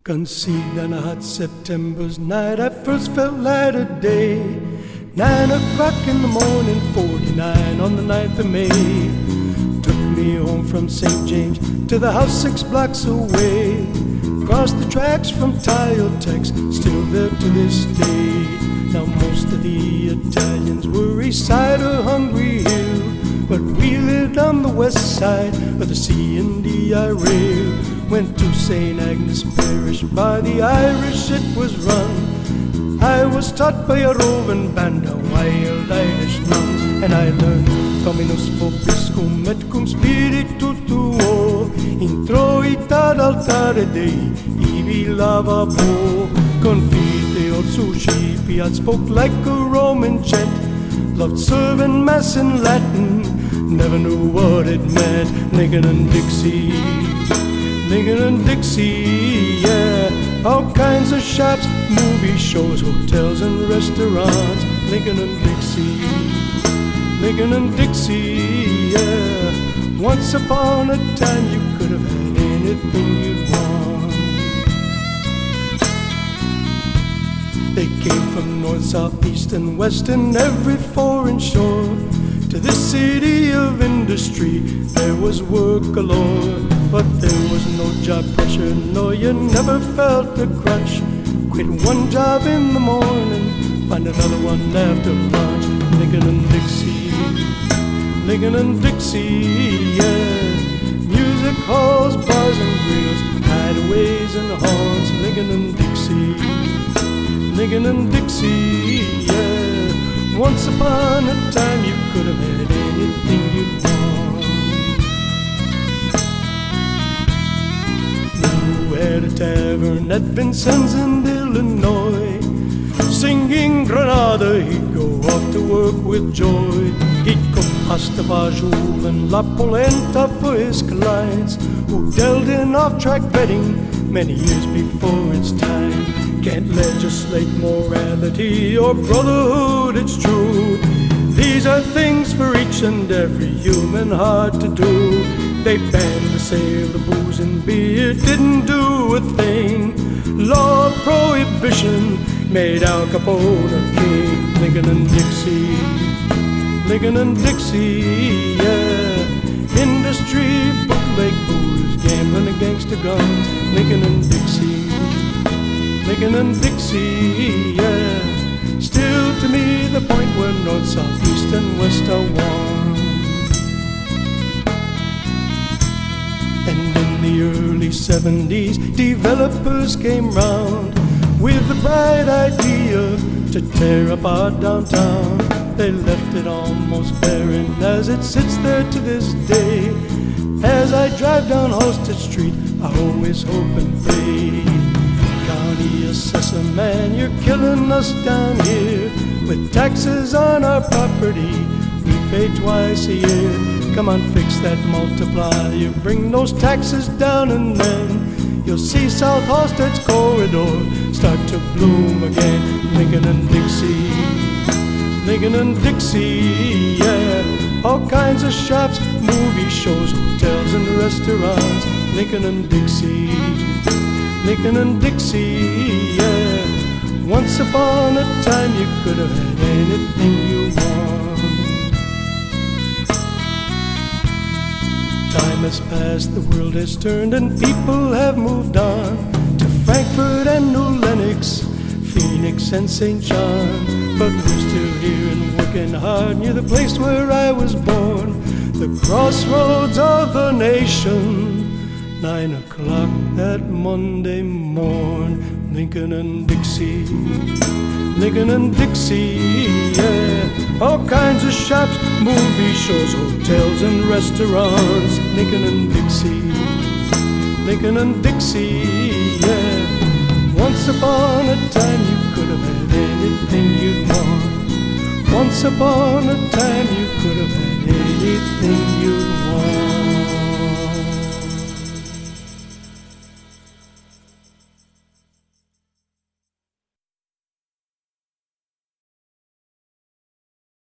Conceived on a hot September's night, I first felt light of day. 9 o'clock in the morning, 49 on the 9th of May. Took me home from St. James to the house 6 blocks away. Crossed the tracks from Tile, Tex, still there to this day. Now most of the Italians were East Side or Hungry Hill, but we lived on the west side of the C&DI rail. Went to St. Agnes Parish, by the Irish it was run. I was taught by a roving band of wild Irish nuns, and I learned Dominus vobiscum et cum spiritu tuo, introitat altare Dei, ibi lavabo. Confite or sushi, I spoke like a Roman gent, loved serving mass in Latin, never knew what it meant. Lincoln and Dixie, Lincoln and Dixie, yeah. All kinds of shops, movie shows, hotels and restaurants. Lincoln and Dixie, Lincoln and Dixie, yeah. Once upon a time you could have had anything you'd want. They came from north, south, east and west and every foreign shore. To this city of industry there was work galore, but there was no job pressure, no, you never felt the crunch. Quit one job in the morning, find another one after lunch. Lincoln and Dixie, Lincoln and Dixie, yeah. Music halls, bars and grills, hideaways and haunts. Lincoln and Dixie, Lincoln and Dixie, yeah. Once upon a time you could have had anything you'd want. Who had a tavern at Vincennes in Illinois, singing Granada, he'd go off to work with joy. He'd cook pasta fajoule and la polenta for his clients, who dealt in off-track betting many years before its time. Can't legislate morality or brotherhood, it's true. These are things for each and every human heart to do. They banned the sale of booze and beer, didn't do a thing. Law of prohibition made Al Capone a king. Lincoln and Dixie, Lincoln and Dixie, yeah. Industry, bootleg booze, gambling and gangster guns. Lincoln and Dixie, Lincoln and Dixie, yeah. Still to me the point where north, south, east and west are one. And in the early 70s developers came round with the bright idea to tear up our downtown. They left it almost barren as it sits there to this day. As I drive down Halsted Street I always hope and pray, County assessor man, you're killing us down here. With taxes on our property we pay twice a year. Come on, fix that multiplier, bring those taxes down, and then you'll see South Halsted's corridor start to bloom again. Lincoln and Dixie, Lincoln and Dixie, yeah. All kinds of shops, movie shows, hotels and restaurants. Lincoln and Dixie, Lincoln and Dixie, yeah. Once upon a time you could have had anything you want. Time has passed, the world has turned, and people have moved on to Frankfurt and New Lenox, Phoenix and St. John. But we're still here and working hard near the place where I was born, the crossroads of the nation. 9 o'clock that Monday morn. Lincoln and Dixie, Lincoln and Dixie, yeah. All kinds of shops, movie shows, hotels and restaurants. Lincoln and Dixie, Lincoln and Dixie, yeah. Once upon a time you could have had anything you'd want. Once upon a time you could have had